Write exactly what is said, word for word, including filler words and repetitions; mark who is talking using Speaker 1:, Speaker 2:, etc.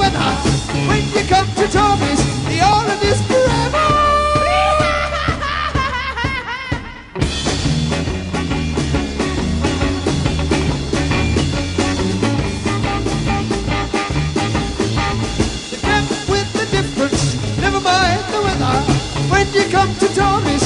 Speaker 1: weather. When you come to Tommy's, the island is forever. The camp with the difference, never mind the weather. When you come to Tommy's,